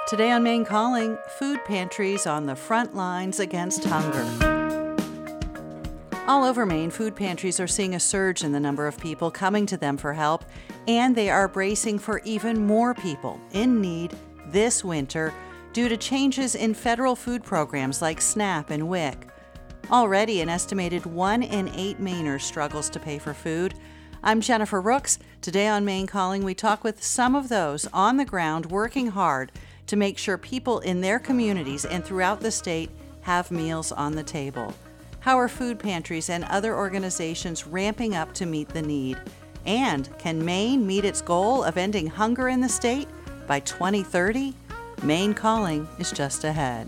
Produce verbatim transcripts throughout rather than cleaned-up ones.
Today on Maine Calling, food pantries on the front lines against hunger. All over Maine, food pantries are seeing a surge in the number of people coming to them for help, and they are bracing for even more people in need this winter due to changes in federal food programs like SNAP and WIC. Already, an estimated one in eight Mainers struggles to pay for food. I'm Jennifer Rooks. Today on Maine Calling, we talk with some of those on the ground working hard to make sure people in their communities and throughout the state have meals on the table. How are food pantries and other organizations ramping up to meet the need? And can Maine meet its goal of ending hunger in the state by twenty thirty? Maine Calling is just ahead.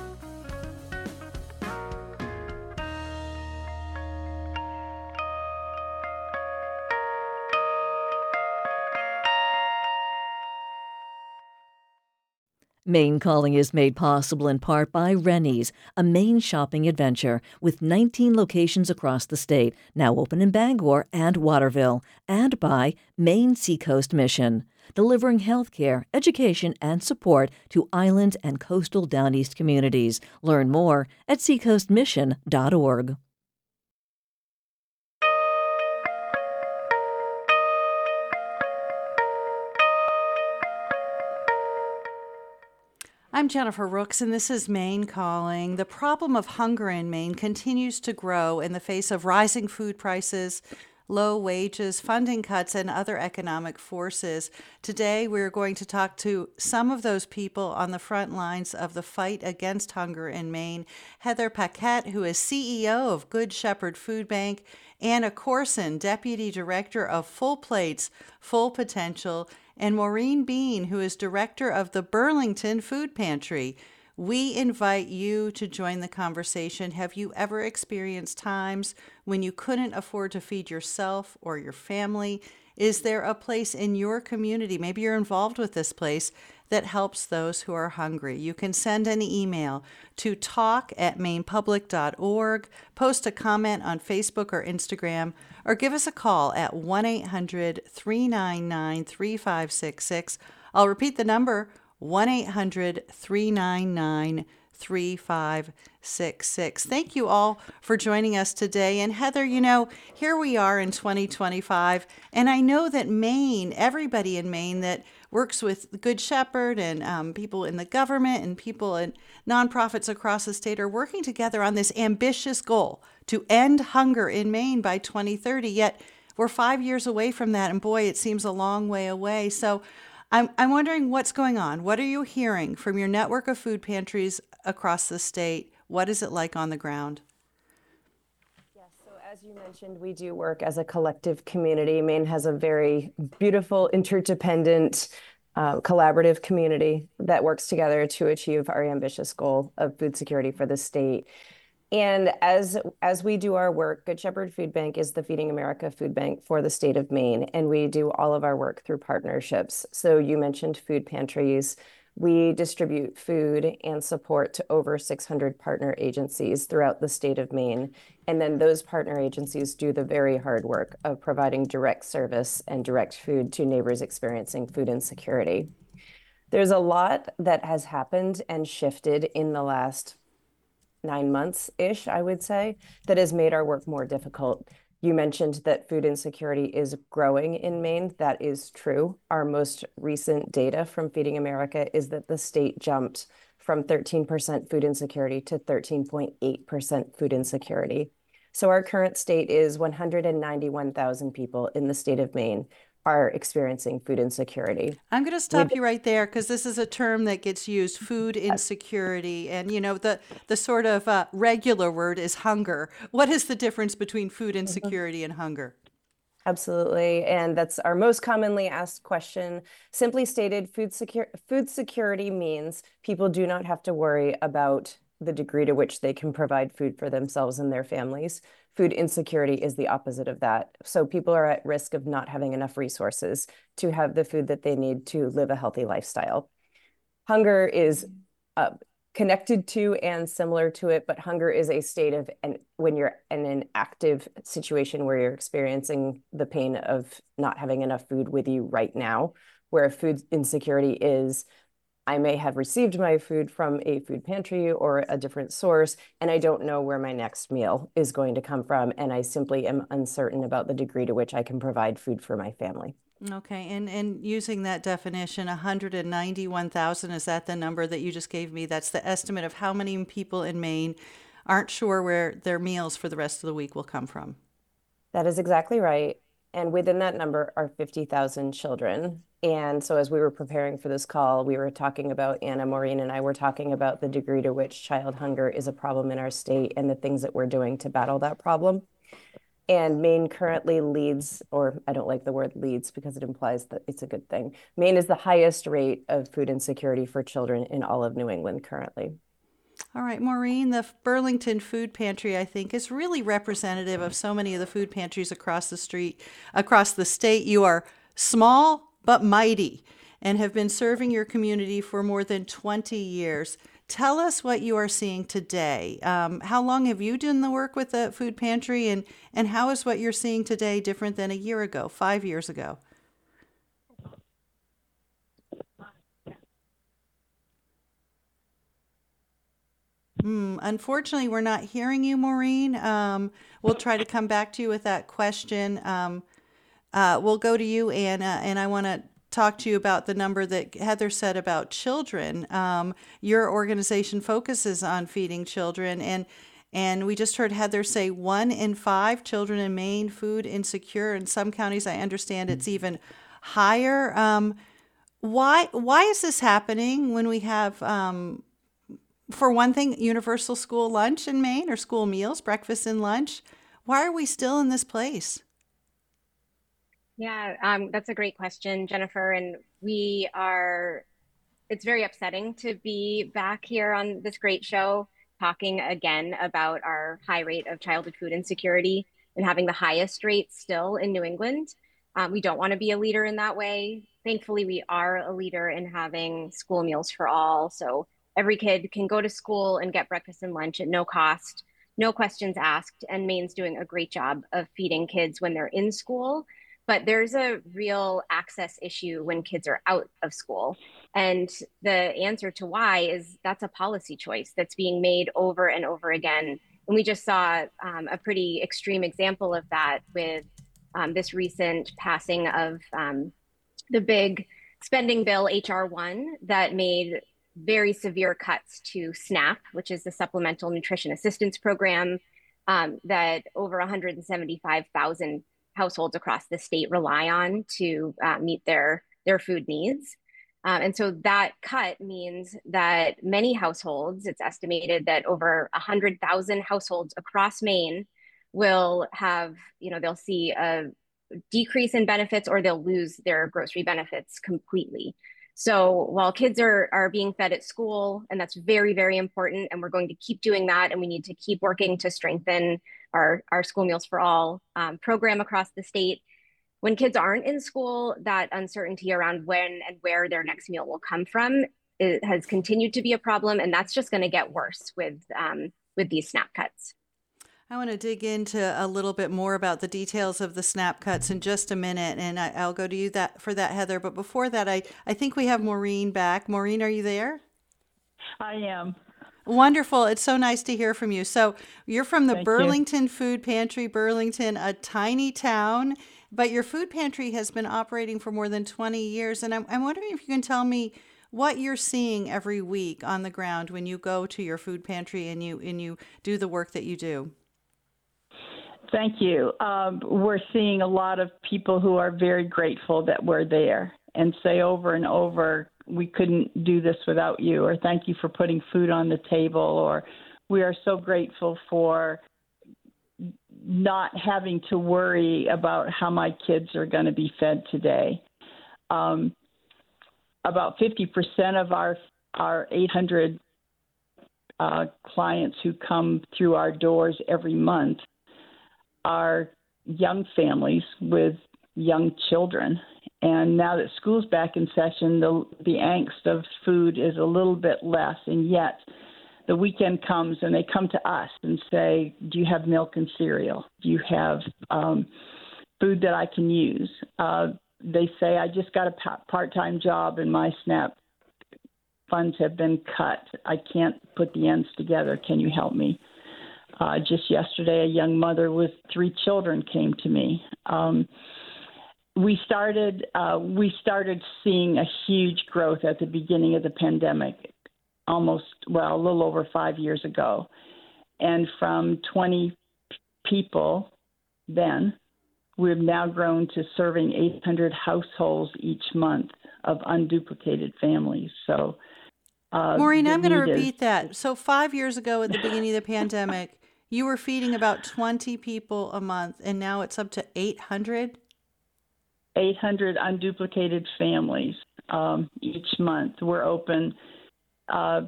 Maine Calling is made possible in part by Rennie's, a Maine shopping adventure with nineteen locations across the state, now open in Bangor and Waterville, and by Maine Seacoast Mission, delivering healthcare, education, and support to island and coastal Down East communities. Learn more at seacoast mission dot org. I'm Jennifer Rooks, and this is Maine Calling. The problem of hunger in Maine continues to grow in the face of rising food prices, low wages, funding cuts, and other economic forces. Today, we're going to talk to some of those people on the front lines of the fight against hunger in Maine. Heather Paquette, who is C E O of Good Shepherd Food Bank, Anna Corson, Deputy Director of Full Plates, Full Potential, and Maureen Bean, who is director of the Burlington Food Pantry. We invite you to join the conversation. Have you ever experienced times when you couldn't afford to feed yourself or your family? Is there a place in your community, maybe you're involved with this place, that helps those who are hungry? You can send an email to talk at maine public dot org, post a comment on Facebook or Instagram, or give us a call at one eight hundred three nine nine three five six six. I'll repeat the number, one eight hundred three nine nine three five six six. Thank you all for joining us today. And Heather, you know, here we are in twenty twenty-five, and I know that Maine, everybody in Maine that works with Good Shepherd and um, people in the government and people and nonprofits across the state are working together on this ambitious goal to end hunger in Maine by twenty thirty. Yet we're five years away from that, and boy, it seems a long way away. So I'm I'm wondering what's going on. What are you hearing from your network of food pantries across the state? What is it like on the ground? Yes, so as you mentioned, we do work as a collective community. Maine has a very beautiful, interdependent, uh, collaborative community that works together to achieve our ambitious goal of food security for the state. And as as we do our work, Good Shepherd Food Bank is the Feeding America food bank for the state of Maine, and we do all of our work through partnerships. So you mentioned food pantries. We distribute food and support to over six hundred partner agencies throughout the state of Maine. And then those partner agencies do the very hard work of providing direct service and direct food to neighbors experiencing food insecurity. There's a lot that has happened and shifted in the last nine months-ish, I would say, that has made our work more difficult. You mentioned that food insecurity is growing in Maine. That is true. Our most recent data from Feeding America is that the state jumped from thirteen percent food insecurity to thirteen point eight percent food insecurity. So our current state is one hundred ninety-one thousand people in the state of Maine are experiencing food insecurity. I'm going to stop We've, you right there because this is a term that gets used, food insecurity. And, you know, the, the sort of uh, regular word is hunger. What is the difference between food insecurity and hunger? Absolutely. And that's our most commonly asked question. Simply stated, food, secur- food security means people do not have to worry about the degree to which they can provide food for themselves and their families. Food insecurity is the opposite of that. So people are at risk of not having enough resources to have the food that they need to live a healthy lifestyle. Hunger is uh, connected to and similar to it, but hunger is a state of, and when you're in an active situation where you're experiencing the pain of not having enough food with you right now, where food insecurity is I may have received my food from a food pantry or a different source, and I don't know where my next meal is going to come from. And I simply am uncertain about the degree to which I can provide food for my family. Okay, and and using that definition, one hundred ninety-one thousand, is that the number that you just gave me? That's the estimate of how many people in Maine aren't sure where their meals for the rest of the week will come from. That is exactly right. And within that number are fifty thousand children. And so as we were preparing for this call, we were talking about, Anna, Maureen, and I were talking about the degree to which child hunger is a problem in our state and the things that we're doing to battle that problem. And Maine currently leads, or I don't like the word leads because it implies that it's a good thing. Maine is the highest rate of food insecurity for children in all of New England currently. All right, Maureen, the Burlington Food Pantry, I think, is really representative of so many of the food pantries across the street, across the state. You are small but mighty and have been serving your community for more than twenty years. Tell us what you are seeing today. Um, how long have you done the work with the food pantry, and, and how is what you're seeing today different than a year ago, five years ago? Hmm, unfortunately, we're not hearing you, Maureen. Um, we'll try to come back to you with that question. Um, uh, we'll go to you, Anna, and I want to talk to you about the number that Heather said about children. Um, your organization focuses on feeding children, and and we just heard Heather say one in five children in Maine food insecure. In some counties, I understand it's even higher. Um, why why is this happening when we have, um, for one thing, universal school lunch in Maine, or school meals, breakfast and lunch? Why are we still in this place? Yeah, um, that's a great question, Jennifer. And we are, it's very upsetting to be back here on this great show talking again about our high rate of childhood food insecurity and having the highest rate still in New England. Um, we don't want to be a leader in that way. Thankfully, we are a leader in having school meals for all. So every kid can go to school and get breakfast and lunch at no cost, no questions asked. And Maine's doing a great job of feeding kids when they're in school. But there's a real access issue when kids are out of school. And the answer to why is that's a policy choice that's being made over and over again. And we just saw um, a pretty extreme example of that with um, this recent passing of um, the big spending bill, H R one, that made very severe cuts to SNAP, which is the Supplemental Nutrition Assistance Program, um, that over one hundred seventy-five thousand households across the state rely on to uh, meet their their food needs. Um, and so that cut means that many households, it's estimated that over one hundred thousand households across Maine will have, you know, they'll see a decrease in benefits or they'll lose their grocery benefits completely. So while kids are, are being fed at school, and that's very, very important, and we're going to keep doing that, and we need to keep working to strengthen our, our School Meals for All um, program across the state. When kids aren't in school, that uncertainty around when and where their next meal will come from, it has continued to be a problem, and that's just going to get worse with um, with these SNAP cuts. I want to dig into a little bit more about the details of the SNAP cuts in just a minute, and I, I'll go to you that for that, Heather. But before that, I, I think we have Maureen back. Maureen, are you there? I am. Wonderful. It's so nice to hear from you. So you're from the Thank Burlington you. Food Pantry, Burlington, a tiny town, but your food pantry has been operating for more than twenty years. And I'm, I'm wondering if you can tell me what you're seeing every week on the ground when you go to your food pantry and you and you do the work that you do. Thank you. Um, we're seeing a lot of people who are very grateful that we're there and say over and over, we couldn't do this without you, or thank you for putting food on the table, or we are so grateful for not having to worry about how my kids are going to be fed today. Um, about fifty percent of our, our eight hundred uh, clients who come through our doors every month are young families with young children. And now that school's back in session, the the angst of food is a little bit less. And yet the weekend comes and they come to us and say, do you have milk and cereal? Do you have um, food that I can use? Uh, they say, I just got a pa- part-time job and my SNAP funds have been cut. I can't put the ends together. Can you help me? Uh, just yesterday, a young mother with three children came to me. Um, we started uh, we started seeing a huge growth at the beginning of the pandemic, almost, well, a little over five years ago. And from twenty people then, we've now grown to serving eight hundred households each month of unduplicated families. So, uh, Maureen, the I'm going to need is- repeat that. So five years ago at the beginning of the pandemic, you were feeding about twenty people a month, and now it's up to eight hundred? eight hundred unduplicated families um, each month. We're open uh,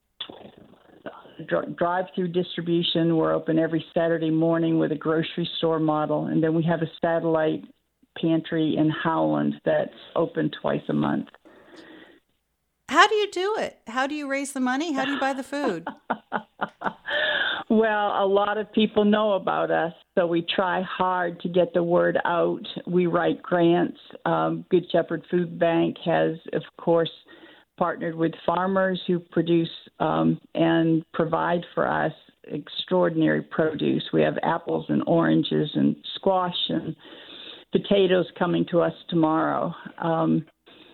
dr- drive-through distribution. We're open every Saturday morning with a grocery store model, and then we have a satellite pantry in Howland that's open twice a month. How do you do it? How do you raise the money? How do you buy the food? Well, a lot of people know about us, so we try hard to get the word out. We write grants. Um, Good Shepherd Food Bank has, of course, partnered with farmers who produce um, and provide for us extraordinary produce. We have apples and oranges and squash and potatoes coming to us tomorrow. Um,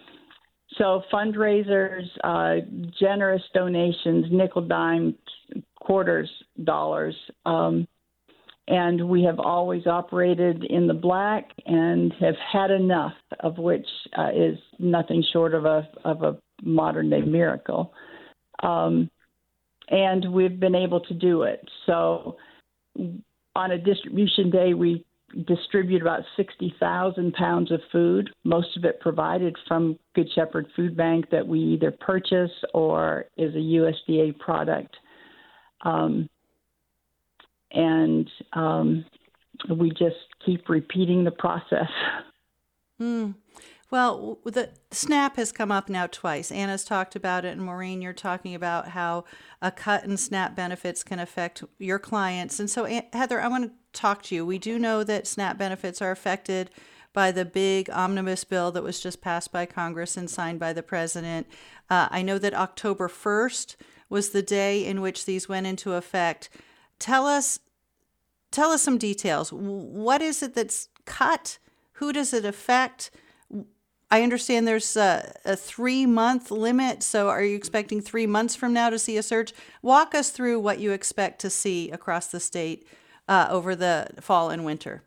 so fundraisers, uh, generous donations, nickel, dime, quarters, dollars. Um, and we have always operated in the black and have had enough, of which uh, is nothing short of a of a modern day miracle. Um, and we've been able to do it. So on a distribution day, we distribute about sixty thousand pounds of food, most of it provided from Good Shepherd Food Bank that we either purchase or is a U S D A product. Um, and um, we just keep repeating the process. Mm. Well, the SNAP has come up now twice. Anna's talked about it, and Maureen, you're talking about how a cut in SNAP benefits can affect your clients. And so, Heather, I want to talk to you. We do know that SNAP benefits are affected by the big omnibus bill that was just passed by Congress and signed by the president. Uh, I know that October first was the day in which these went into effect. Tell us, tell us some details. What is it that's cut? Who does it affect? I understand there's a, a three-month limit, so are you expecting three months from now to see a surge? Walk us through what you expect to see across the state uh, over the fall and winter.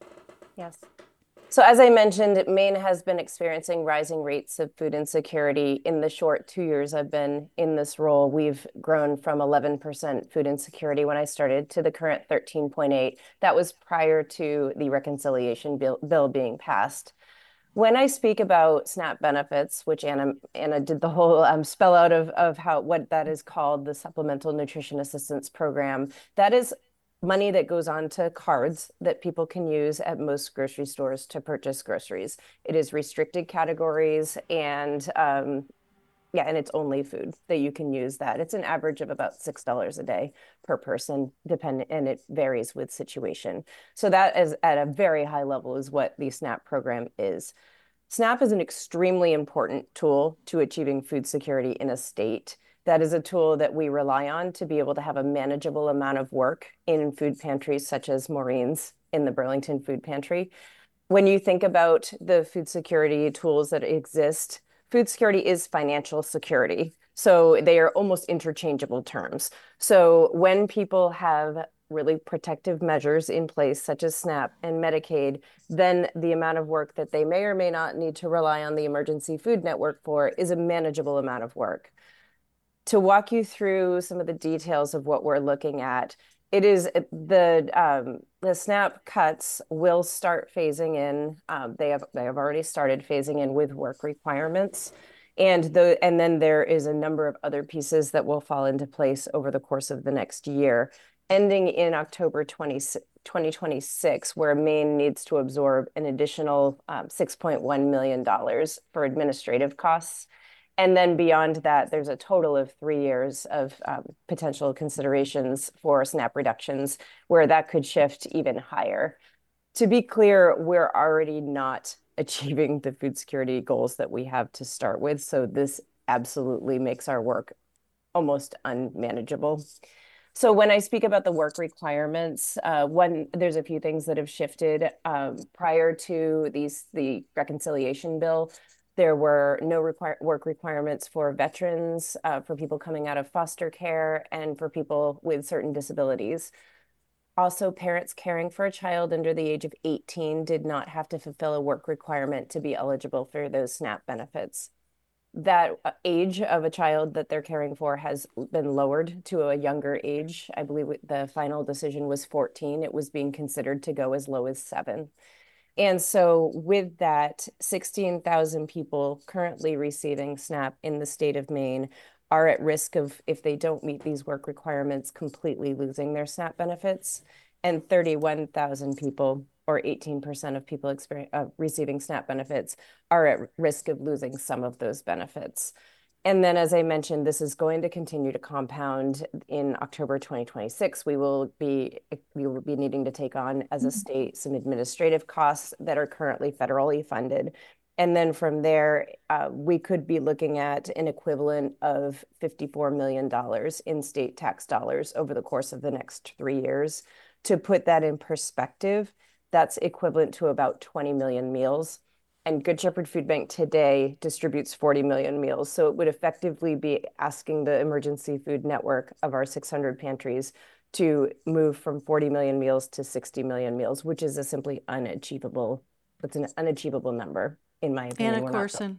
Yes. So as I mentioned, Maine has been experiencing rising rates of food insecurity. In the short two years I've been in this role, we've grown from eleven percent food insecurity when I started to the current thirteen point eight. That was prior to the reconciliation bill, bill being passed. When I speak about SNAP benefits, which Anna Anna did the whole um, spell out of, of how what that is called, the Supplemental Nutrition Assistance Program, that is money that goes on to cards that people can use at most grocery stores to purchase groceries. It is restricted categories and um, yeah, and it's only food that you can use that. It's an average of about six dollars a day per person, depending, and it varies with situation. So that is at a very high level is what the SNAP program is. SNAP is an extremely important tool to achieving food security in a state. That is a tool that we rely on to be able to have a manageable amount of work in food pantries such as Maureen's in the Burlington Food Pantry. When you think about the food security tools that exist, food security is financial security. So they are almost interchangeable terms. So when people have really protective measures in place, such as SNAP and Medicaid, then the amount of work that they may or may not need to rely on the Emergency Food Network for is a manageable amount of work. To walk you through some of the details of what we're looking at, it is the um, the SNAP cuts will start phasing in. Um, they have they have already started phasing in with work requirements, and the and then there is a number of other pieces that will fall into place over the course of the next year, ending in October twenty twenty-six, where Maine needs to absorb an additional um, six point one million dollars for administrative costs. And then beyond that, there's a total of three years of um, potential considerations for SNAP reductions where that could shift even higher. To be clear, we're already not achieving the food security goals that we have to start with. So this absolutely makes our work almost unmanageable. So when I speak about the work requirements, uh, one, there's a few things that have shifted. Um, prior to these, the reconciliation bill, there were no require, work requirements for veterans, uh, for people coming out of foster care, and for people with certain disabilities. Also, parents caring for a child under the age of eighteen did not have to fulfill a work requirement to be eligible for those SNAP benefits. That age of a child that they're caring for has been lowered to a younger age. I believe the final decision was fourteen. It was being considered to go as low as seven. And so with that, sixteen thousand people currently receiving SNAP in the state of Maine are at risk of, if they don't meet these work requirements, completely losing their SNAP benefits. And thirty-one thousand people, or eighteen percent of people experience, uh, receiving SNAP benefits, are at risk of losing some of those benefits. And then, as I mentioned, this is going to continue to compound. In October twenty twenty-six. We will be we will be needing to take on, as a state, some administrative costs that are currently federally funded. And then from there, uh, we could be looking at an equivalent of fifty-four million dollars in state tax dollars over the course of the next three years. To put that in perspective, that's equivalent to about twenty million meals. And Good Shepherd Food Bank today distributes forty million meals. So it would effectively be asking the emergency food network of our six hundred pantries to move from forty million meals to sixty million meals, which is a simply unachievable, it's an unachievable number, in my opinion. Anna Corson.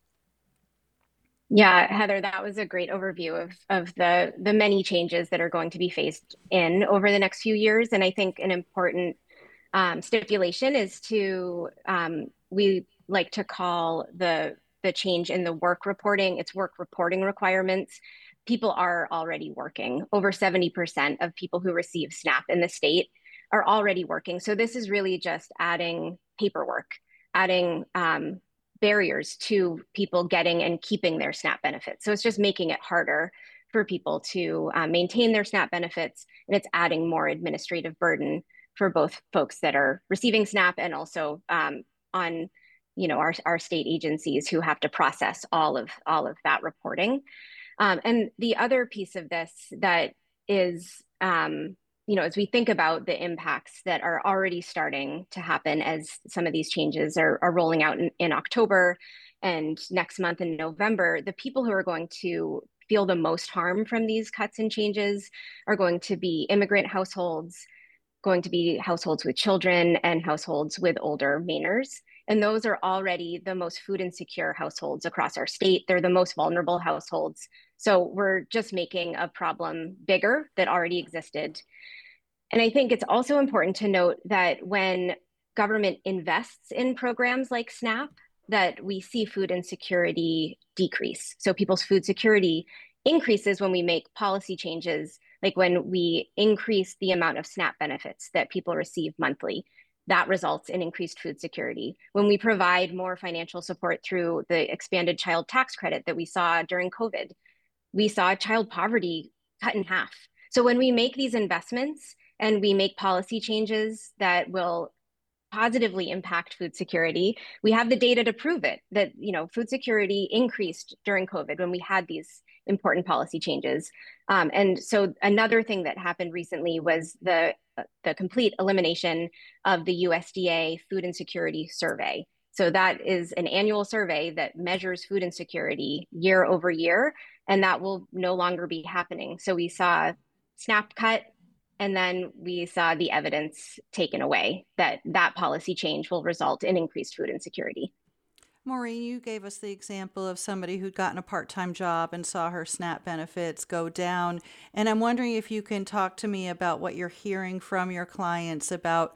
Yeah, Heather, that was a great overview of, of the, the many changes that are going to be phased in over the next few years. And I think an important um, stipulation is to, um, we like to call the, the change in the work reporting, it's work reporting requirements. People are already working. Over seventy percent of people who receive SNAP in the state are already working. So this is really just adding paperwork, adding um, barriers to people getting and keeping their SNAP benefits. So it's just making it harder for people to uh, maintain their SNAP benefits, and it's adding more administrative burden for both folks that are receiving SNAP and also um, on, you know, our, our state agencies who have to process all of all of that reporting. Um, and the other piece of this that is, um, you know, as we think about the impacts that are already starting to happen as some of these changes are, are rolling out in, in October and next month in November, the people who are going to feel the most harm from these cuts and changes are going to be immigrant households, going to be households with children, and households with older Mainers. And those are already the most food insecure households across our state. They're the most vulnerable households. So we're just making a problem bigger that already existed. And I think it's also important to note that when government invests in programs like SNAP, that we see food insecurity decrease. So people's food security increases when we make policy changes, like when we increase the amount of SNAP benefits that people receive monthly. That results in increased food security. When we provide more financial support through the expanded child tax credit that we saw during COVID, we saw child poverty cut in half. So when we make these investments and we make policy changes that will positively impact food security, we have the data to prove it, that, you know, food security increased during COVID when we had these important policy changes. Um, and so another thing that happened recently was the, the complete elimination of the U S D A Food Insecurity Survey. So that is an annual survey that measures food insecurity year over year, and that will no longer be happening. So we saw SNAP cut, and then we saw the evidence taken away that that policy change will result in increased food insecurity. Maureen, you gave us the example of somebody who'd gotten a part-time job and saw her SNAP benefits go down. And I'm wondering if you can talk to me about what you're hearing from your clients about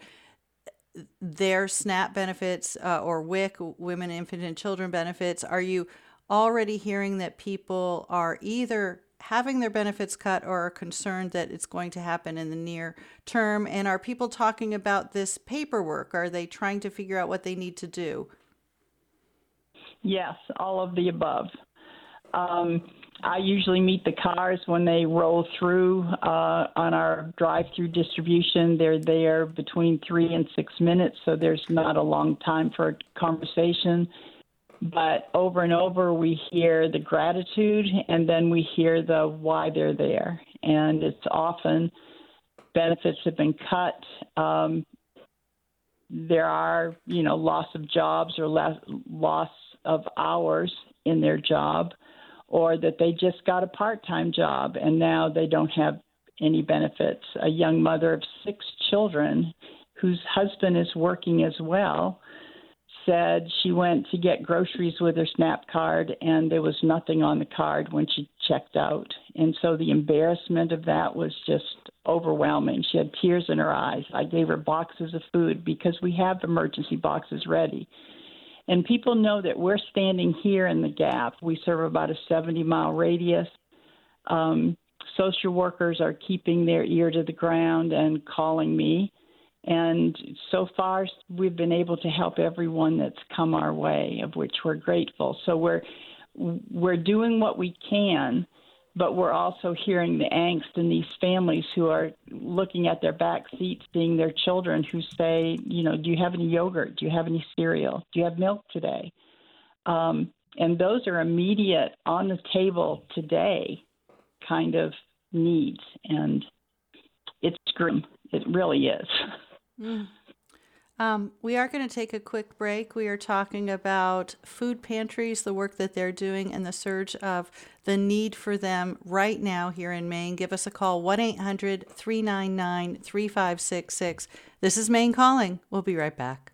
their SNAP benefits uh, or W I C, Women, Infant, and Children benefits. Are you already hearing that people are either having their benefits cut or are concerned that it's going to happen in the near term? And are people talking about this paperwork? Are they trying to figure out what they need to do? Yes, all of the above. Um, I usually meet the cars when they roll through uh, on our drive-through distribution. They're there between three and six minutes, so there's not a long time for a conversation. But over and over, we hear the gratitude, and then we hear the why they're there. And it's often benefits have been cut. Um, there are, you know, loss of jobs or less, loss of hours in their job, or that they just got a part-time job and now they don't have any benefits. A young mother of six children whose husband is working as well said she went to get groceries with her SNAP card and there was nothing on the card when she checked out. And so the embarrassment of that was just overwhelming. She had tears in her eyes. I gave her boxes of food because we have emergency boxes ready. And people know that we're standing here in the Gap. We serve about a seventy-mile radius. Um, social workers are keeping their ear to the ground and calling me. And so far, we've been able to help everyone that's come our way, of which we're grateful. So we're we're doing what we can, but we're also hearing the angst in these families who are looking at their back seats, seeing their children who say, you know, do you have any yogurt? Do you have any cereal? Do you have milk today? Um, and those are immediate, on the table today kind of needs. And it's grim. It really is. Mm. Um, we are going to take a quick break. We are talking about food pantries, the work that they're doing, and the surge of the need for them right now here in Maine. Give us a call, one eight hundred three nine nine three five six six. This is Maine Calling. We'll be right back.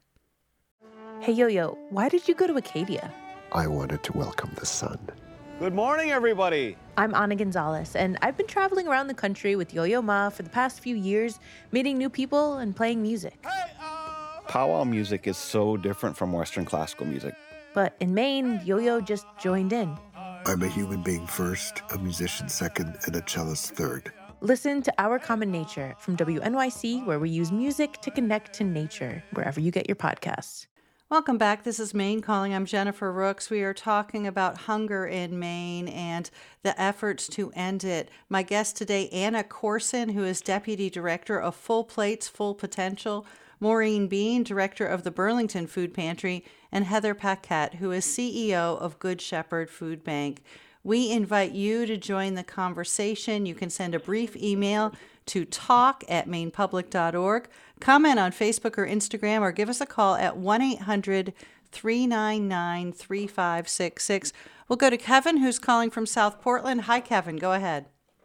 Hey, Yo-Yo, why did you go to Acadia? I wanted to welcome the sun. Good morning, everybody. I'm Ana Gonzalez, and I've been traveling around the country with Yo-Yo Ma for the past few years, meeting new people and playing music. Hey, uh... Powwow music is so different from Western classical music. But in Maine, Yo-Yo just joined in. I'm a human being first, a musician second, and a cellist third. Listen to Our Common Nature from W N Y C, where we use music to connect to nature, wherever you get your podcasts. Welcome back. This is Maine Calling. I'm Jennifer Rooks. We are talking about hunger in Maine and the efforts to end it. My guest today, Anna Corson, who is Deputy Director of Full Plates, Full Potential, Maureen Bean, Director of the Burlington Food Pantry, and Heather Paquette, who is C E O of Good Shepherd Food Bank. We invite you to join the conversation. You can send a brief email to talk at maine public dot org. Comment on Facebook or Instagram, or give us a call at one eight hundred three nine nine three five six six. We'll go to Kevin, who's calling from South Portland. Hi, Kevin. Go ahead.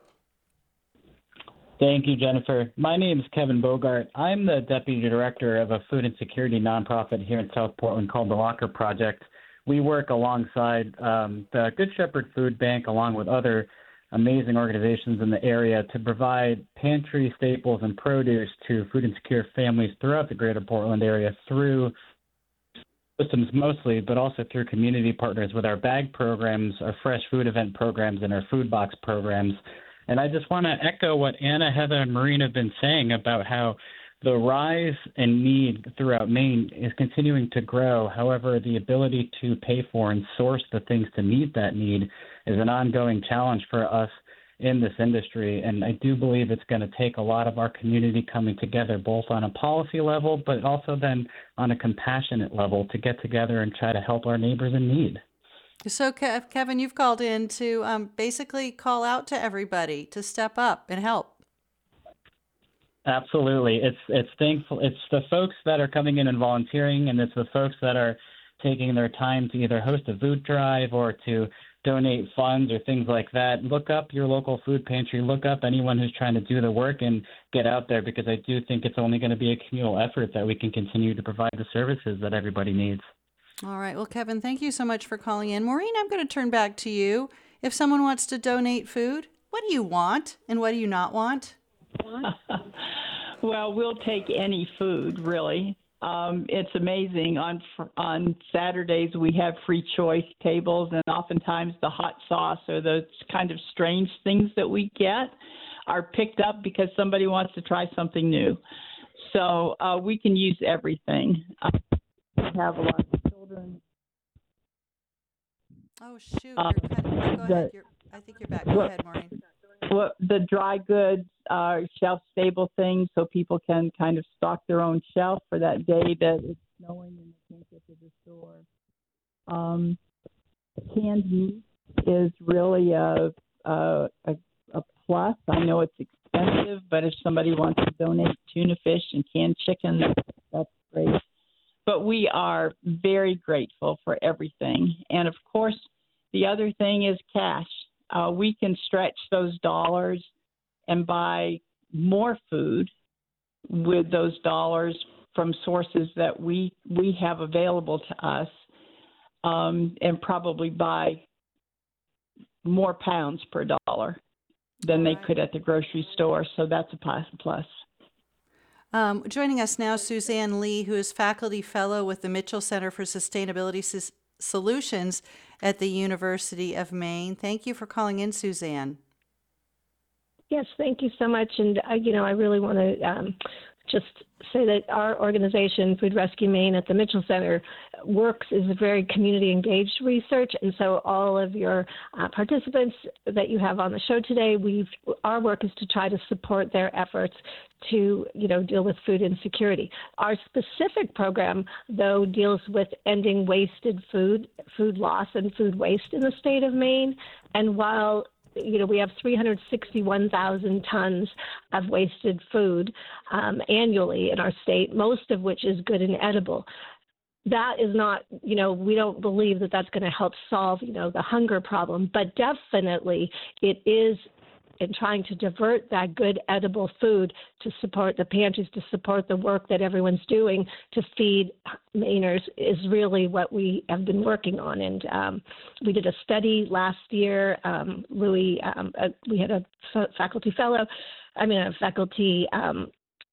Thank you, Jennifer. My name is Kevin Bogart. I'm the Deputy Director of a food insecurity nonprofit here in South Portland called the Locker Project. We work alongside um, the Good Shepherd Food Bank, along with other amazing organizations in the area, to provide pantry staples and produce to food insecure families throughout the greater Portland area through systems mostly, but also through community partners with our bag programs, our fresh food event programs, and our food box programs. And I just want to echo what Anna, Heather, and Maureen have been saying about how the rise in need throughout Maine is continuing to grow. However, the ability to pay for and source the things to meet that need is an ongoing challenge for us in this industry. And I do believe it's going to take a lot of our community coming together, both on a policy level, but also then on a compassionate level, to get together and try to help our neighbors in need. So, Kev- Kevin, you've called in to um, basically call out to everybody to step up and help. Absolutely. It's it's thankful. It's the folks that are coming in and volunteering, and it's the folks that are taking their time to either host a food drive or to donate funds or things like that. Look up your local food pantry. Look up anyone who's trying to do the work and get out there, because I do think it's only going to be a communal effort that we can continue to provide the services that everybody needs. All right. Well, Kevin, thank you so much for calling in. Maureen, I'm going to turn back to you. If someone wants to donate food, what do you want and what do you not want? Well, we'll take any food, really. Um, it's amazing. On on Saturdays, we have free choice tables, and oftentimes the hot sauce or those kind of strange things that we get are picked up because somebody wants to try something new. So uh, we can use everything. Uh, we have a lot of children. Oh, shoot. You're cutting. Oh, go the, ahead. You're, I think you're back. Go what, ahead, Maureen. Well, the dry goods are shelf-stable things, so people can kind of stock their own shelf for that day that it's snowing and they can't get to the store. Um, canned meat is really a, a, a, a plus. I know it's expensive, but if somebody wants to donate tuna fish and canned chicken, that's, that's great. But we are very grateful for everything. And of course, the other thing is cash. Uh, we can stretch those dollars and buy more food with those dollars from sources that we we have available to us, um, and probably buy more pounds per dollar than they could at the grocery store. So that's a plus. Um, joining us now, Suzanne Lee, who is faculty fellow with the Mitchell Center for Sustainability S- Solutions at the University of Maine. Thank you for calling in, Suzanne. Yes, thank you so much. And, uh, you know, I really want to um, just say that our organization, Food Rescue Maine at the Mitchell Center, works is a very community-engaged research. And so all of your uh, participants that you have on the show today, we've our work is to try to support their efforts to, you know, deal with food insecurity. Our specific program, though, deals with ending wasted food, food loss and food waste in the state of Maine. And while you know, we have three hundred sixty-one thousand tons of wasted food um, annually in our state, most of which is good and edible. That is not, you know, we don't believe that that's going to help solve, you know, the hunger problem, but definitely it is in trying to divert that good edible food to support the pantries, to support the work that everyone's doing to feed Mainers is really what we have been working on. And um, we did a study last year. Um, Louis, um, uh, we had a f- faculty fellow, I mean, a faculty um,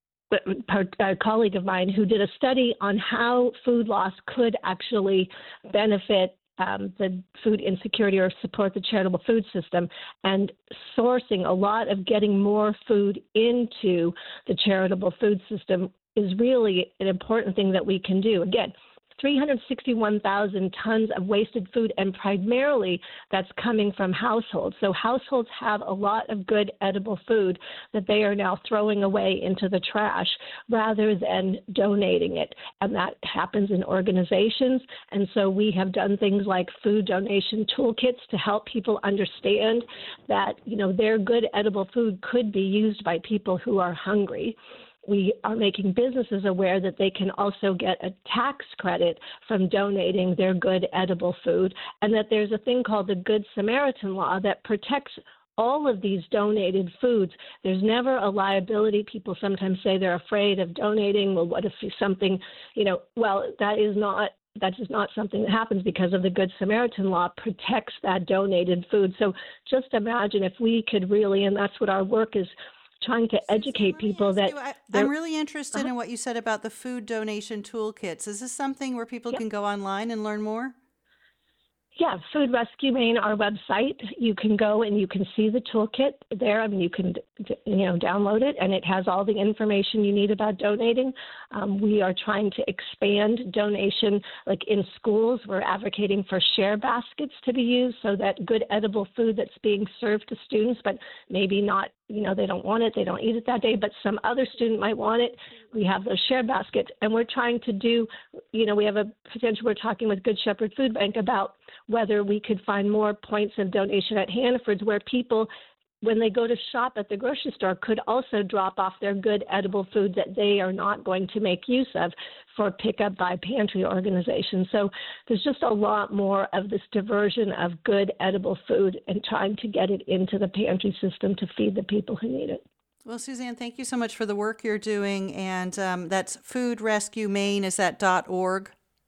a colleague of mine who did a study on how food loss could actually benefit Um, the food insecurity or support the charitable food system, and sourcing a lot of getting more food into the charitable food system is really an important thing that we can do. Again, three hundred sixty-one thousand tons of wasted food, and primarily that's coming from households. So households have a lot of good edible food that they are now throwing away into the trash rather than donating it. And that happens in organizations. And so we have done things like food donation toolkits to help people understand that, you know, their good edible food could be used by people who are hungry. We are making businesses aware that they can also get a tax credit from donating their good edible food, and that there's a thing called the Good Samaritan Law that protects all of these donated foods. There's never a liability. People sometimes say they're afraid of donating. Well, what if something, you know, well, that is not that is not something that happens because of the Good Samaritan Law protects that donated food. So just imagine if we could really, and that's what our work is, trying to educate people that you, I, I'm really interested uh-huh. in what you said about the food donation toolkits. Is this something where people yep. can go online and learn more? Yeah, Food Rescue Maine, our website, you can go and you can see the toolkit there. I mean, you can, you know, download it, and it has all the information you need about donating. Um, we are trying to expand donation, like in schools. We're advocating for share baskets to be used so that good edible food that's being served to students, but maybe not, you know, they don't want it, they don't eat it that day, but some other student might want it. We have those share baskets, and we're trying to do, you know, we have a potential, we're talking with Good Shepherd Food Bank about whether we could find more points of donation at Hannaford's where people, when they go to shop at the grocery store, could also drop off their good edible food that they are not going to make use of for pickup by pantry organizations. So there's just a lot more of this diversion of good edible food and trying to get it into the pantry system to feed the people who need it. Well, Suzanne, thank you so much for the work you're doing. And um, that's Food Rescue Maine. Is that .org?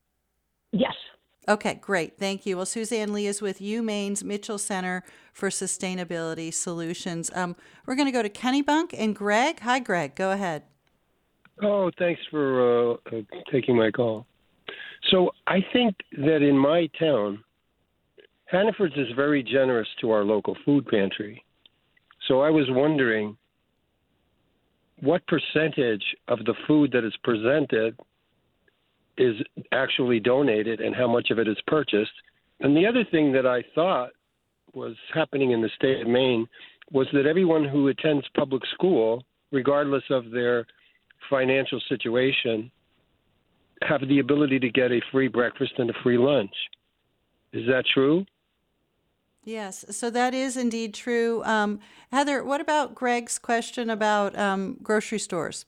Yes. Okay, great. Thank you. Well, Suzanne Lee is with UMaine's Mitchell Center for Sustainability Solutions. Um, we're going to go to Kennebunk and Greg. Hi, Greg. Go ahead. Oh, thanks for uh, uh, taking my call. So I think that in my town, Hannaford's is very generous to our local food pantry. So I was wondering what percentage of the food that is presented is actually donated and how much of it is purchased. And the other thing that I thought was happening in the state of Maine was that everyone who attends public school, regardless of their financial situation, have the ability to get a free breakfast and a free lunch. Is that true? Yes, so that is indeed true. Um, Heather, what about Greg's question about um, grocery stores?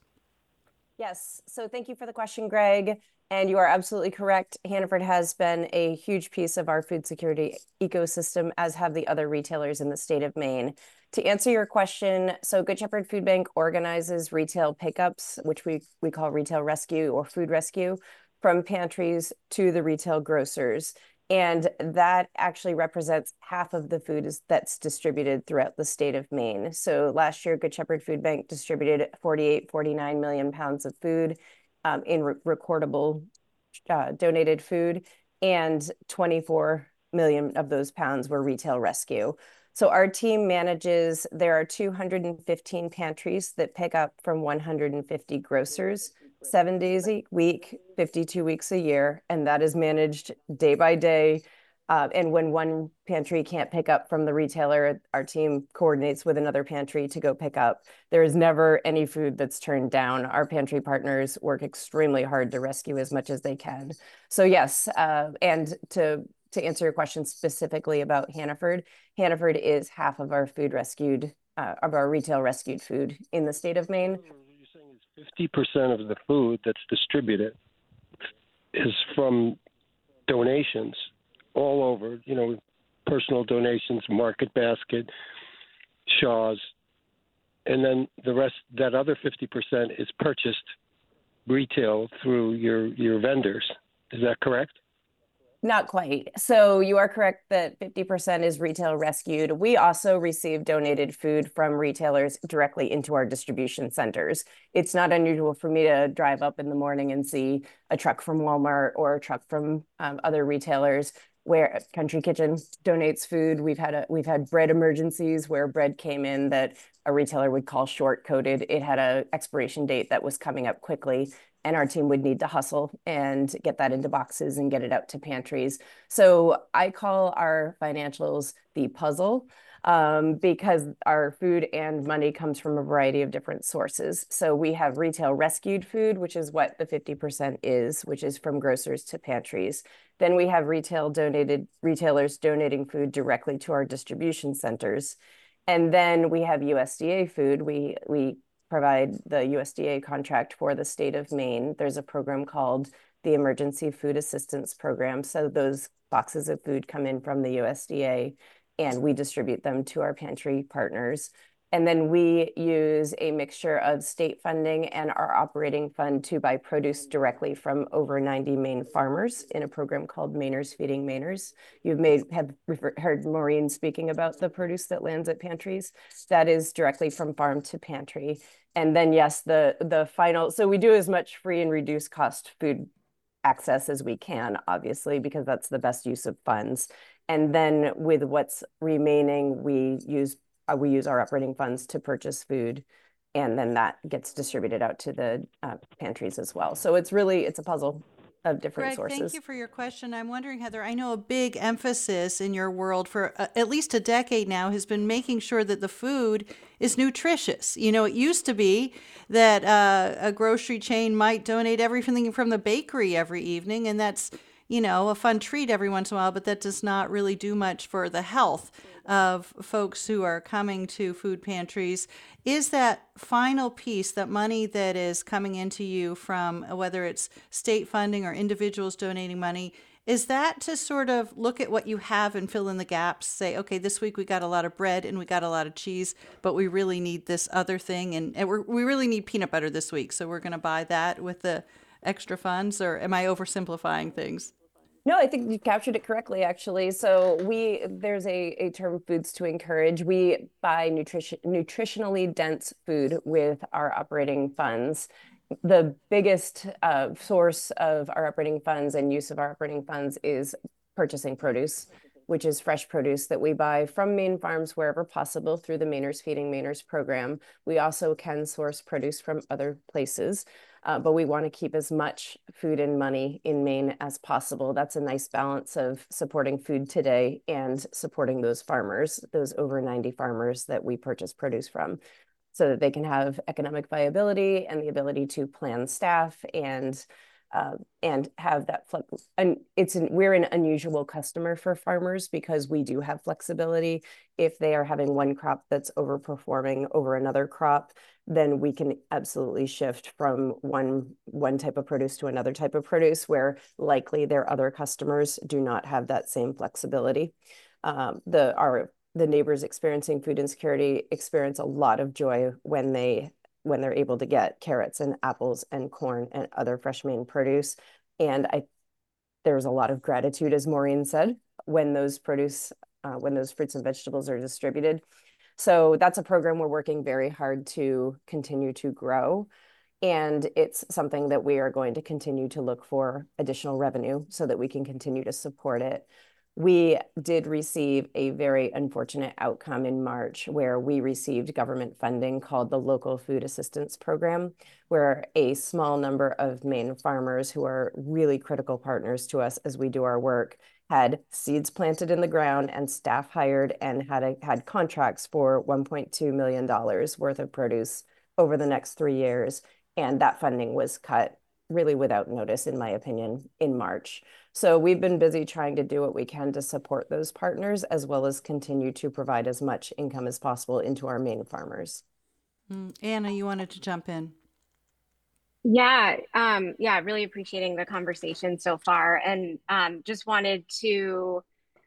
Yes. So thank you for the question, Greg. And you are absolutely correct. Hannaford has been a huge piece of our food security ecosystem, as have the other retailers in the state of Maine. To answer your question, so Good Shepherd Food Bank organizes retail pickups, which we, we call retail rescue or food rescue, from pantries to the retail grocers. And that actually represents half of the food is, that's distributed throughout the state of Maine. So last year, Good Shepherd Food Bank distributed forty-eight, forty-nine million pounds of food um, in re recordable uh, donated food, and twenty-four million of those pounds were retail rescue. So our team manages, there are two hundred fifteen pantries that pick up from one hundred fifty grocers, seven days a week, fifty-two weeks a year, and that is managed day by day. Uh, and when one pantry can't pick up from the retailer, our team coordinates with another pantry to go pick up. There is never any food that's turned down. Our pantry partners work extremely hard to rescue as much as they can. So yes, uh, and to to answer your question specifically about Hannaford, Hannaford is half of our food rescued, uh, of our retail rescued food in the state of Maine. You're saying it's fifty percent of the food that's distributed is from donations all over, you know, personal donations, Market Basket, Shaw's, and then the rest, that other fifty percent is purchased retail through your, your vendors. Is that correct? Not quite. So you are correct that fifty percent is retail rescued. We also receive donated food from retailers directly into our distribution centers. It's not unusual for me to drive up in the morning and see a truck from Walmart or a truck from um, other retailers where Country Kitchen donates food. We've had a we've had bread emergencies where bread came in that a retailer would call short coated. It had an expiration date that was coming up quickly, and our team would need to hustle and get that into boxes and get it out to pantries. So I call our financials the puzzle um, because our food and money comes from a variety of different sources. So we have retail rescued food, which is what the fifty percent is, which is from grocers to pantries. Then we have retail donated retailers donating food directly to our distribution centers. And then we have U S D A food. We, we provide the U S D A contract for the state of Maine. There's a program called the Emergency Food Assistance Program. So those boxes of food come in from the U S D A and we distribute them to our pantry partners. And then we use a mixture of state funding and our operating fund to buy produce directly from over ninety Maine farmers in a program called Mainers Feeding Mainers. You've made have heard Maureen speaking about the produce that lands at pantries. That is directly from farm to pantry. And then yes, the the final, so we do as much free and reduced cost food access as we can, obviously, because that's the best use of funds. And then with what's remaining, we use Uh, we use our operating funds to purchase food, and then that gets distributed out to the uh, pantries as well. So it's really, it's a puzzle of different Greg, sources. thank you for your question. I'm wondering, Heather, I know a big emphasis in your world for uh, at least a decade now has been making sure that the food is nutritious. You know, it used to be that uh, a grocery chain might donate everything from the bakery every evening, and that's, you know, a fun treat every once in a while, but that does not really do much for the health of folks who are coming to food pantries. Is that final piece, that money that is coming into you from whether it's state funding or individuals donating money, is that to sort of look at what you have and fill in the gaps, say, okay, this week we got a lot of bread and we got a lot of cheese, but we really need this other thing, and, and we're, we really need peanut butter this week, so we're going to buy that with the extra funds? Or am I oversimplifying things? No, I think you captured it correctly, actually. So we there's a, a term, foods to encourage. We buy nutrition nutritionally dense food with our operating funds. The biggest uh, source of our operating funds and use of our operating funds is purchasing produce, which is fresh produce that we buy from Maine farms wherever possible through the Mainers Feeding Mainers program. We also can source produce from other places. Uh, but we want to keep as much food and money in Maine as possible. That's a nice balance of supporting food today and supporting those farmers, those over ninety farmers that we purchase produce from, so that they can have economic viability and the ability to plan staff and uh, and have that flex. And it's an, we're an unusual customer for farmers because we do have flexibility. If they are having one crop that's overperforming over another crop, then we can absolutely shift from one one type of produce to another type of produce, where likely their other customers do not have that same flexibility. Um, the our the neighbors experiencing food insecurity experience a lot of joy when they when they're able to get carrots and apples and corn and other fresh Maine produce. And I, there's a lot of gratitude, as Maureen said, when those produce, uh, when those fruits and vegetables are distributed. So that's a program we're working very hard to continue to grow. And it's something that we are going to continue to look for additional revenue so that we can continue to support it. We did receive a very unfortunate outcome in March where we received government funding called the Local Food Assistance Program, where a small number of Maine farmers who are really critical partners to us as we do our work had seeds planted in the ground and staff hired and had a, had contracts for one point two million dollars worth of produce over the next three years. And that funding was cut really without notice, in my opinion, in March. So we've been busy trying to do what we can to support those partners, as well as continue to provide as much income as possible into our Maine farmers. Mm, Anna, you wanted to jump in. Yeah, um, yeah, really appreciating the conversation so far, and um, just wanted to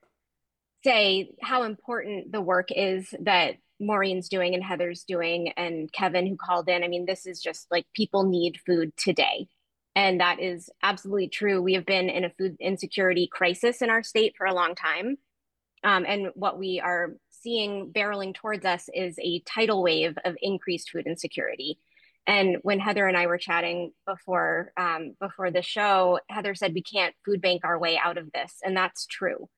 say how important the work is that Maureen's doing and Heather's doing, and Kevin, who called in. I mean, this is just like, people need food today. And that is absolutely true. We have been in a food insecurity crisis in our state for a long time. Um, and what we are seeing barreling towards us is a tidal wave of increased food insecurity. And when Heather and I were chatting before, um, before the show, Heather said we can't food bank our way out of this. And that's true.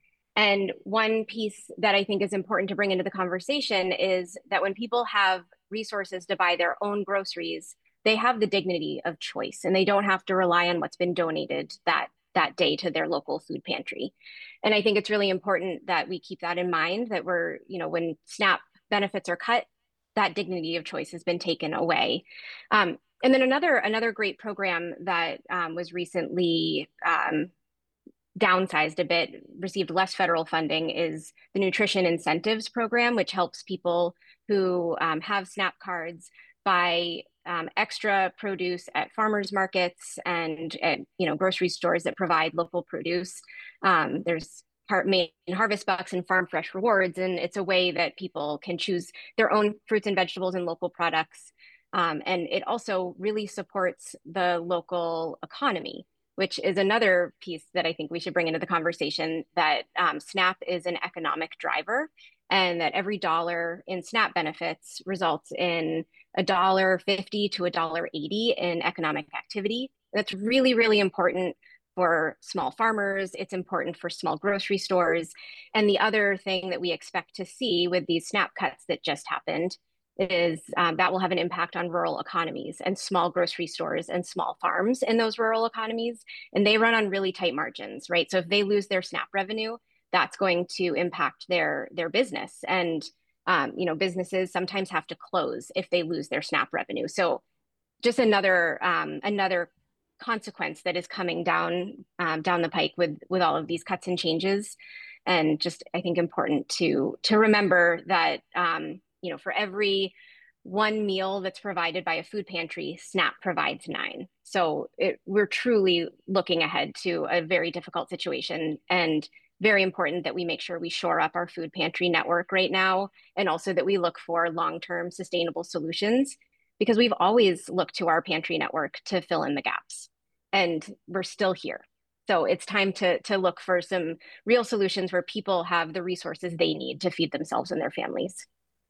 And one piece that I think is important to bring into the conversation is that when people have resources to buy their own groceries, they have the dignity of choice, and they don't have to rely on what's been donated that that day to their local food pantry. And I think it's really important that we keep that in mind, that we're, you know, when SNAP benefits are cut, that dignity of choice has been taken away. Um, and then another another great program that um, was recently um, downsized a bit, received less federal funding, is the Nutrition Incentives Program, which helps people who um, have SNAP cards buy um, extra produce at farmers markets and at, you know, grocery stores that provide local produce. Um, there's Maine Harvest Bucks and Farm Fresh Rewards, and it's a way that people can choose their own fruits and vegetables and local products. Um, and it also really supports the local economy, which is another piece that I think we should bring into the conversation, that um, SNAP is an economic driver, and that every dollar in SNAP benefits results in a dollar fifty to a dollar eighty in economic activity. That's really, really important for small farmers. It's important for small grocery stores. And the other thing that we expect to see with these SNAP cuts that just happened is um, that will have an impact on rural economies and small grocery stores and small farms in those rural economies. And they run on really tight margins, right? So if they lose their SNAP revenue, that's going to impact their, their business. And, um, you know, businesses sometimes have to close if they lose their SNAP revenue. So just another, um, another consequence that is coming down, um, down the pike with, with all of these cuts and changes. And just, I think, important to, to remember that, um, you know, for every one meal that's provided by a food pantry, SNAP provides nine. So it, we're truly looking ahead to a very difficult situation, and very important that we make sure we shore up our food pantry network right now, and also that we look for long-term sustainable solutions, because we've always looked to our pantry network to fill in the gaps, and we're still here. So it's time to, to look for some real solutions where people have the resources they need to feed themselves and their families.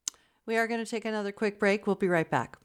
We are going to take another quick break. We'll be right back.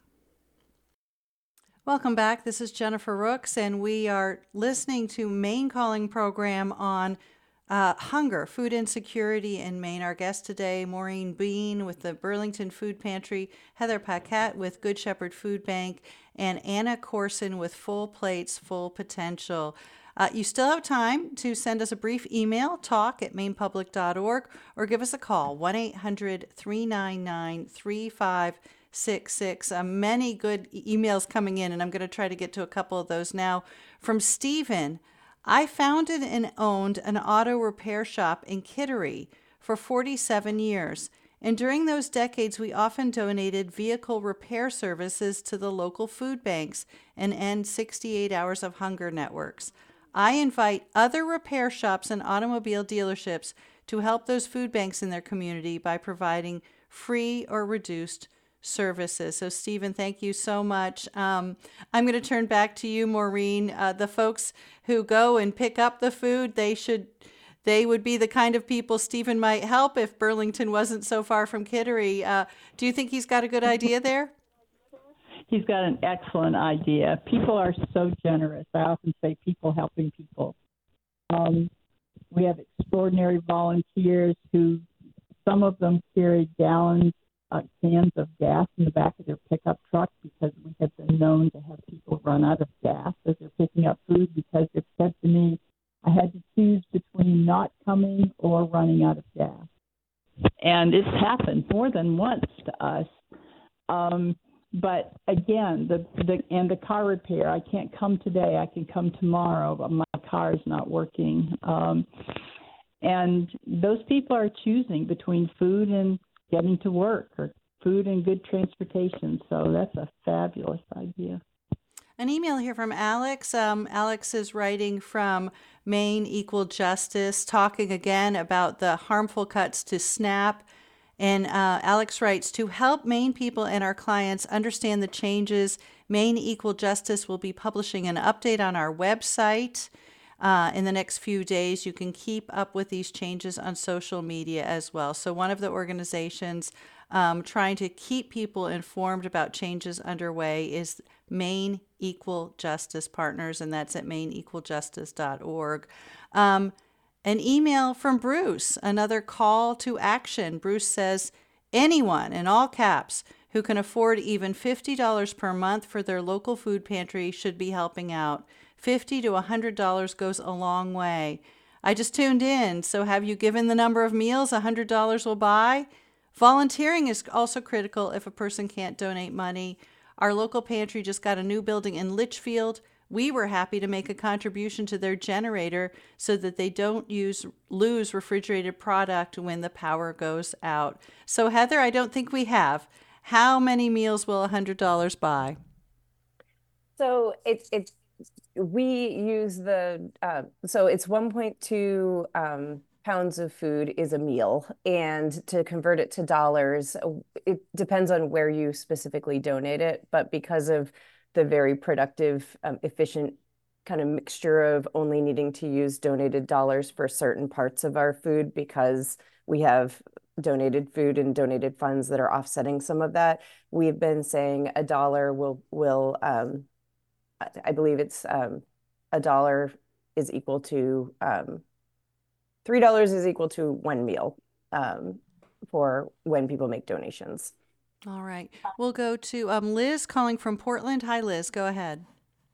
Welcome back. This is Jennifer Rooks, and we are listening to Maine Calling program on uh, hunger, food insecurity in Maine. Our guest today, Maureen Bean with the Burlington Food Pantry, Heather Paquette with Good Shepherd Food Bank, and Anna Corson with Full Plates, Full Potential. Uh, you still have time to send us a brief email, talk at maine public dot org, or give us a call, one eight hundred, three nine nine, three five six six. Uh, many good e- emails coming in, and I'm going to try to get to a couple of those now. From Stephen, I founded and owned an auto repair shop in Kittery for forty-seven years. And during those decades, we often donated vehicle repair services to the local food banks and end sixty-eight hours of hunger networks. I invite other repair shops and automobile dealerships to help those food banks in their community by providing free or reduced services. So, Stephen, thank you so much. Um, I'm going to turn back to you, Maureen. Uh, the folks who go and pick up the food, they should, they would be the kind of people Stephen might help if Burlington wasn't so far from Kittery. Uh, do you think he's got a good idea there? He's got an excellent idea. People are so generous. I often say people helping people. Um, we have extraordinary volunteers who, some of them carry gallons, uh, cans of gas in the back of their pickup truck because we have been known to have people run out of gas as they're picking up food because they've said to me, I had to choose between not coming or running out of gas. And it's happened more than once to us. Um, But again, the, the and the car repair, I can't come today. I can come tomorrow, but my car is not working. Um, and those people are choosing between food and getting to work, or food and good transportation. So that's a fabulous idea. An email here from Alex. Um, Alex is writing from Maine Equal Justice, talking again about the harmful cuts to SNAP. And uh, Alex writes, to help Maine people and our clients understand the changes, Maine Equal Justice will be publishing an update on our website uh, in the next few days. You can keep up with these changes on social media as well. So one of the organizations um, trying to keep people informed about changes underway is Maine Equal Justice Partners, and that's at maine equal justice dot org. Um, An email from Bruce, another call to action. Bruce says, anyone, in all caps, who can afford even fifty dollars per month for their local food pantry should be helping out. fifty to one hundred dollars goes a long way. I just tuned in, so have you given the number of meals one hundred dollars will buy? Volunteering is also critical if a person can't donate money. Our local pantry just got a new building in Litchfield. We were happy to make a contribution to their generator so that they don't use lose refrigerated product when the power goes out. So, Heather, I don't think we have. How many meals will one hundred dollars buy? So it's it's we use the uh, so it's one point two um, pounds of food is a meal, and to convert it to dollars, it depends on where you specifically donate it. But because of the very productive, um, efficient kind of mixture of only needing to use donated dollars for certain parts of our food, because we have donated food and donated funds that are offsetting some of that. We've been saying a dollar will, will um, I believe it's um, a dollar is equal to, um, three dollars is equal to one meal um, for when people make donations. All right. We'll go to um, Liz calling from Portland. Hi, Liz. Go ahead.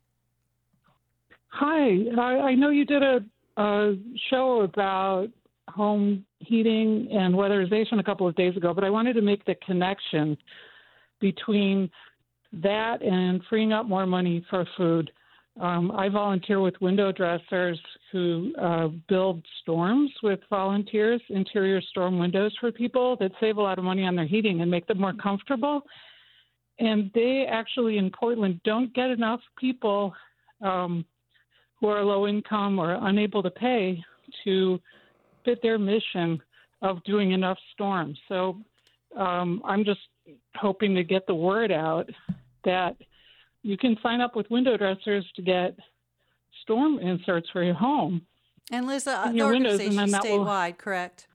Hi. I, I know you did a, a show about home heating and weatherization a couple of days ago, but I wanted to make the connection between that and freeing up more money for food. Um, I volunteer with window dressers who uh, build storms with volunteers, interior storm windows for people that save a lot of money on their heating and make them more comfortable. And they actually in Portland don't get enough people um, who are low income or unable to pay to fit their mission of doing enough storms. So um, I'm just hoping to get the word out that you can sign up with window dressers to get storm inserts for your home. And Liz, uh, in the your windows, organization and then that will- statewide, correct?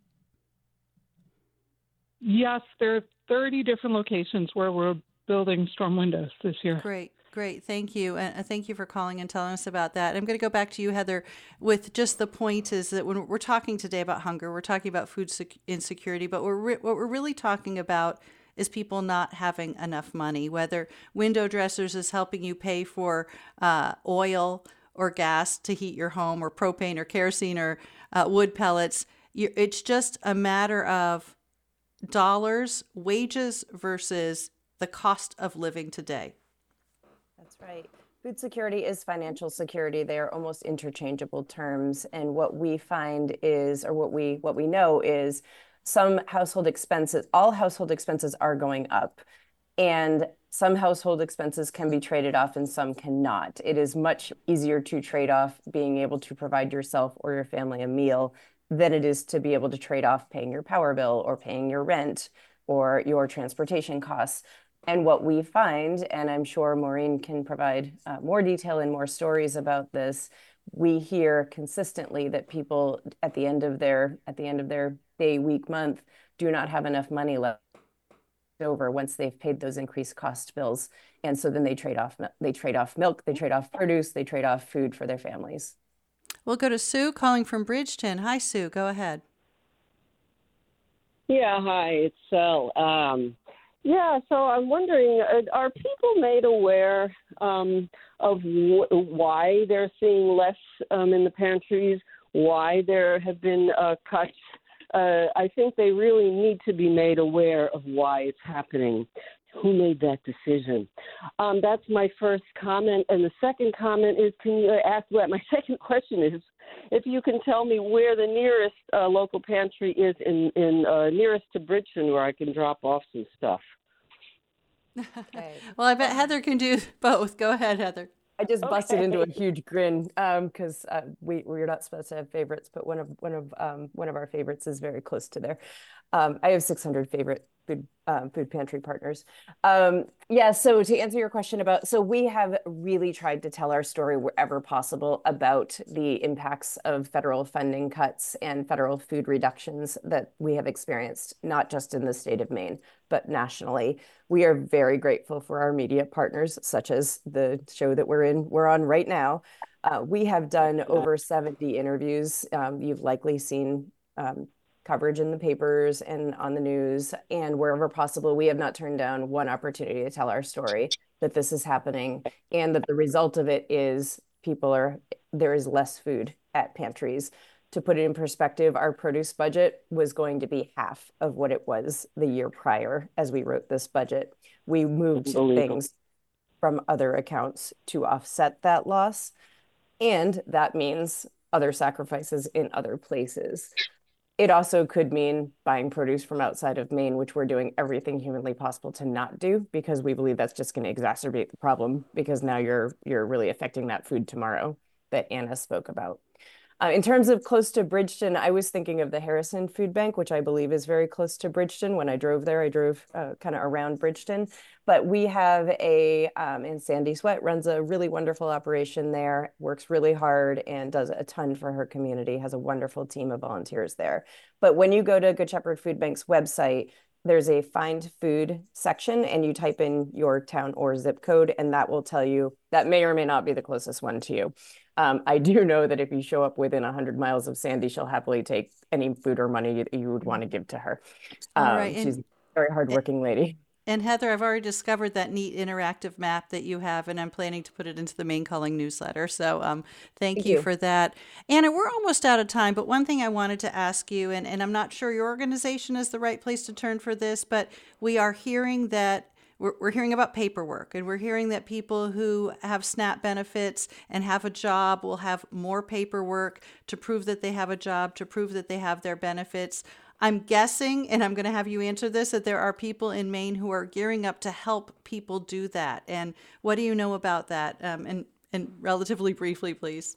Yes, there are thirty different locations where we're building storm windows this year. Great, great. Thank you. And uh, thank you for calling and telling us about that. I'm going to go back to you, Heather, with just the point is that when we're talking today about hunger, we're talking about food sec- insecurity, but we're re- what we're really talking about is people not having enough money, whether window dressers is helping you pay for uh, oil or gas to heat your home, or propane or kerosene or uh, wood pellets. You, it's just a matter of dollars, wages versus the cost of living today. That's right. Food security is financial security. They are almost interchangeable terms. And what we find is, or what we what we know is, some household expenses, all household expenses are going up. And some household expenses can be traded off and some cannot. It is much easier to trade off being able to provide yourself or your family a meal than it is to be able to trade off paying your power bill or paying your rent or your transportation costs. And what we find, and I'm sure Maureen can provide uh, more detail and more stories about this, we hear consistently that people at the end of their at the end of their day, week, month do not have enough money left over once they've paid those increased cost bills. And so then they trade off they trade off milk, they trade off produce, they trade off food for their families. We'll go to Sue calling from Bridgeton. Hi, Sue. Go ahead. Yeah, hi, it's Sel. Um, yeah, so I'm wondering, uh, are people made aware um, of w- why they're seeing less um, in the pantries, why there have been uh, cuts? Uh, I think they really need to be made aware of why it's happening. Who made that decision? Um, that's my first comment. And the second comment is, can you ask what my second question is, if you can tell me where the nearest uh, local pantry is in, in uh, nearest to Bridgeton where I can drop off some stuff. Okay. Well, I bet Heather can do both. Go ahead, Heather. I just busted Okay. into a huge grin because um, uh, we we're not supposed to have favorites, but one of one of um, one of our favorites is very close to there. Um, I have six hundred favorite food um, food pantry partners. Um, yeah. So to answer your question about, so we have really tried to tell our story wherever possible about the impacts of federal funding cuts and federal food reductions that we have experienced, not just in the state of Maine, but nationally. We are very grateful for our media partners, such as the show that we're in, we're on right now. Uh, we have done over seventy interviews. Um, you've likely seen um, coverage in the papers and on the news, and wherever possible, we have not turned down one opportunity to tell our story that this is happening and that the result of it is people are, there is less food at pantries. To put it in perspective, our produce budget was going to be half of what it was the year prior as we wrote this budget. We moved things from other accounts to offset that loss. And that means other sacrifices in other places. It also could mean buying produce from outside of Maine, which we're doing everything humanly possible to not do, because we believe that's just going to exacerbate the problem, because now you're you're really affecting that food tomorrow that Anna spoke about. Uh, in terms of close to Bridgeton, I was thinking of the Harrison Food Bank, which I believe is very close to Bridgeton. When I drove there, I drove uh, kind of around Bridgeton. But we have a, um, and Sandy Sweat runs a really wonderful operation there, works really hard and does a ton for her community, has a wonderful team of volunteers there. But when you go to Good Shepherd Food Bank's website, there's a find food section and you type in your town or zip code, and that will tell you, that may or may not be the closest one to you. Um, I do know that if you show up within one hundred miles of Sandy, she'll happily take any food or money you, you would want to give to her. Um, All right, she's and- a very hardworking lady. And Heather, I've already discovered that neat interactive map that you have, and I'm planning to put it into the Maine Calling newsletter. So um, thank, Thank you, you. for that. Anna, we're almost out of time, but one thing I wanted to ask you, and, and I'm not sure your organization is the right place to turn for this, but we are hearing that We're, we're hearing about paperwork, and we're hearing that people who have SNAP benefits and have a job will have more paperwork to prove that they have a job, to prove that they have their benefits. I'm guessing, and I'm going to have you answer this, that there are people in Maine who are gearing up to help people do that. And what do you know about that? Um, and, and relatively briefly, please.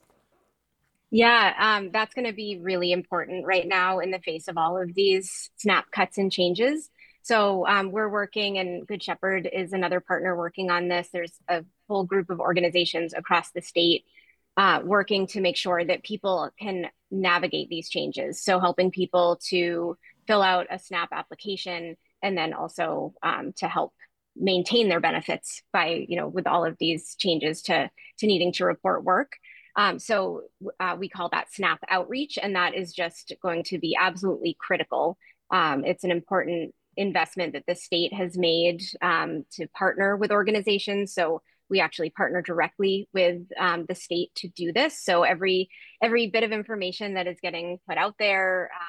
Yeah, um, that's going to be really important right now in the face of all of these SNAP cuts and changes. So um, we're working, and Good Shepherd is another partner working on this. There's a whole group of organizations across the state uh, working to make sure that people can navigate these changes. So helping people to fill out a SNAP application, and then also um, to help maintain their benefits by, you know, with all of these changes to, to needing to report work. Um, so uh, we call that SNAP outreach, and that is just going to be absolutely critical. Um, it's an important investment that the state has made um, to partner with organizations. So we actually partner directly with um, the state to do this. So every every bit of information that is getting put out there, um,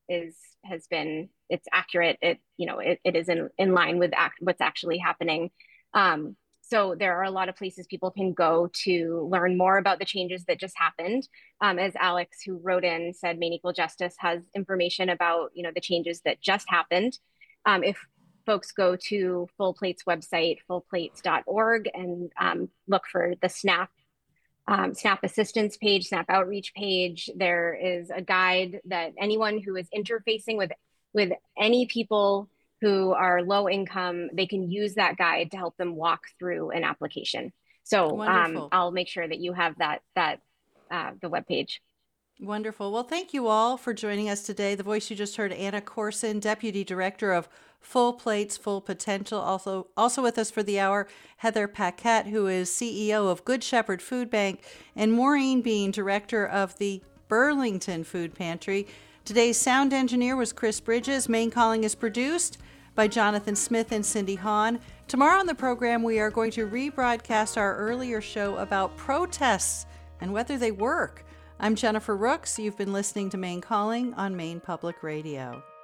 is has been it's accurate. It you know it, it is in, in line with act, what's actually happening. Um, so there are a lot of places people can go to learn more about the changes that just happened. Um, as Alex, who wrote in, said, Maine Equal Justice has information about you know the changes that just happened. Um, if folks go to Full Plate's website, full plates dot org, and um, look for the SNAP um, SNAP assistance page, SNAP outreach page, there is a guide that anyone who is interfacing with with any people who are low income, they can use that guide to help them walk through an application. So um, I'll make sure that you have that that uh, the webpage. Wonderful. Well, thank you all for joining us today. The voice you just heard, Anna Corson, Deputy Director of Full Plates, Full Potential. Also, also with us for the hour, Heather Paquette, who is C E O of Good Shepherd Food Bank, and Maureen Bean, Director of the Burlington Food Pantry. Today's sound engineer was Chris Bridges. Maine Calling is produced by Jonathan Smith and Cindy Hahn. Tomorrow on the program, we are going to rebroadcast our earlier show about protests and whether they work. I'm Jennifer Rooks. You've been listening to Maine Calling on Maine Public Radio.